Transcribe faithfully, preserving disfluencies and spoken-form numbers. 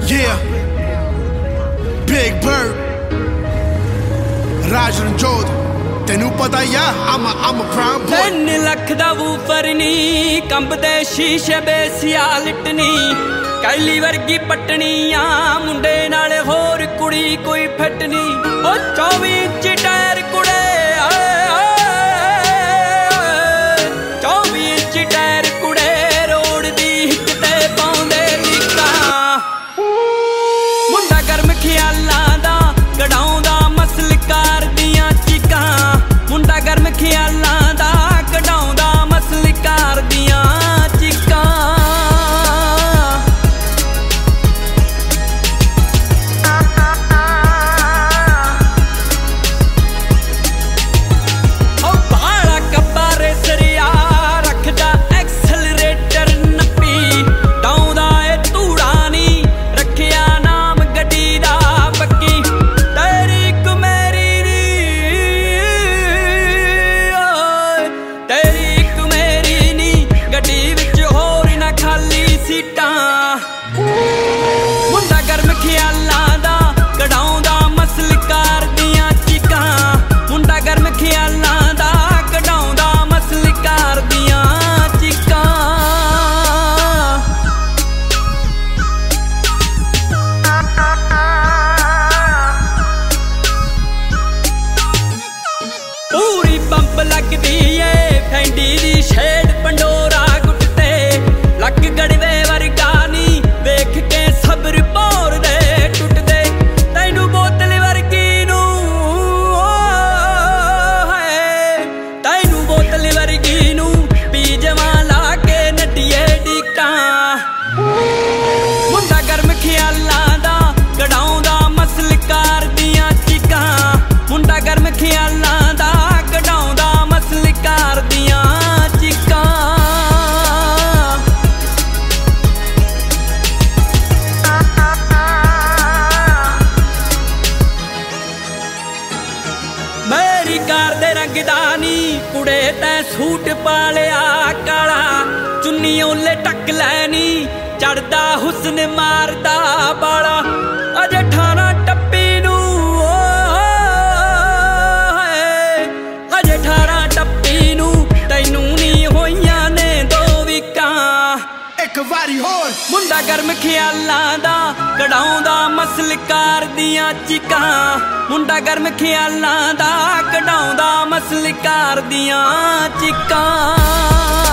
Yeah, Big Bird, Raj Ranjot, ਤੈਨੂੰ ਪਤਾ ਯਾ I'm a, I'm a prime boy। ਤਿੰਨ ਲੱਖ ਦਾ ਵੂਫਰ ਨੀ ਕੰਬਦੇ ਸ਼ੀਸ਼ੇ ਬੇਸਿਆ ਲਿਟਣੀ ਕੈਲੀ ਵਰਗੀ ਪਟਣੀਆਂ ਮੁੰਡੇ ਨਾਲ ਹੋਰ ਕੁੜੀ ਕੋਈ ਫਿੱਟ ਨੀ ਉਹ ਚੌਵੀ ਇੰਚ ਟਾਇਰ ਕੁੜੇ ਚੌਵੀ ਇੰਚ ਟਾਇਰ ਕੁੜੇ ਰੋਡ ਦੀ ਹਿੱਕ ਤੇ ਪਾਉਂਦੇ ਲੀਕਾਂ ਮੁੰਡਾ ਗਰਮ ਖਿਆਲਾਂ ਦਾ ਕਢਾਉਂਦਾ ਮਸਲ ਕਰਦੀਆਂ ਚੀਕਾਂ ਮੁੰਡਾ ਗਰਮ ਖਿਆਲਾਂ ਦਾ ਕਢਾਉਂਦਾ ਮਸਲ ਕਰਦੀਆਂ ਚੀਕਾਂ ਮੁੰਡਾ ਗਰਮ ਖਿਆਲਾਂ ਦਾ ਕਢਾਉਂਦਾ ਮਸਲ ਕਰਦੀਆਂ ਚੀਕਾਂ ਮੁੰਡਾ ਗਰਮ ਖਿਆਲਾਂ ਦਾ ਕਢਾਉਂਦਾ ਮਸਲ ਕਰਦੀਆਂ ਚੀਕਾਂ ਪੂਰੀ ਪੰਪ ਲੱਗਦੀ ਏ ਫੈਂਡੀ ਦੀ ਸ਼ੇਡ ਪੰਡੋਰਾ ਗੁੱਟ ਤੇ ਲੱਕ ਗੜਵੇ ਵਰਗਾ ਨੀ ਵੇਖ ਕੇ ਸਬਰ ਭੌਰ ਦੇ ਟੁੱਟਦੇ ਤੈਨੂੰ ਬੋਤਲ ਵਰਗੀ ਨੂੰ ਹੈ ਤੈਨੂੰ ਬੋਤਲ ਵਰਗੀ ਨੂੰ ਪੀ ਜਵਾਂ ਲਾ ਕੇ ਨੱਡੀਏ ਡੀਕਾਂ ਮੁੰਡਾ ਗਰਮ ਖਿਆਲਾਂ ਦਾ ਕਢਾਉਂਦਾ ਮਸਲ ਕਰਦੀਆਂ ਚੀਕਾਂ ਮੁੰਡਾ ਗਰਮ ਖਿਆਲਾਂ ਦਾ ਕਢਾਉਂਦਾ ਮਸਲ ਕਰਦੀਆਂ ਚੀਕਾਂ ਮੇਰੀ ਕਾਰ ਦੇ ਰੰਗ ਦਾ ਨੀ ਕੁੜੇ ਤੈਂ ਸੂਟ ਪਾ ਲਿਆ ਕਾਲਾ ਚੁੰਨੀ ਓਲੇ ਟੱਕ ਲੈਣੀ ਚੜਦਾ ਹੁਸਨ ਮਾਰਦਾ ਬਾਲਾ ਅਜੇ ਅਠਾਰਾਂ ਟੱਪੀ ਨੂੰ ਅਜੇ ਅਠਾਰਾਂ ਟੱਪੀ ਨੂੰ ਤੈਨੂੰ ਨੀ ਹੋਈਆਂ ਨੇ ਦੋ ਵੀਕਾਂ ਇੱਕ ਵਾਰੀ ਹੋਰ ਮੁੰਡਾ ਗਰਮ ਖਿਆਲਾਂ ਦਾ ਕਢਾਉਂਦਾ ਮਸਲ ਕਰਦੀਆਂ ਚੀਕਾਂ ਮੁੰਡਾ ਗਰਮ ਖਿਆਲਾਂ ਦਾ ਕਢਾਉਂਦਾ ਮਸਲ ਕਰਦੀਆਂ ਚੀਕਾਂ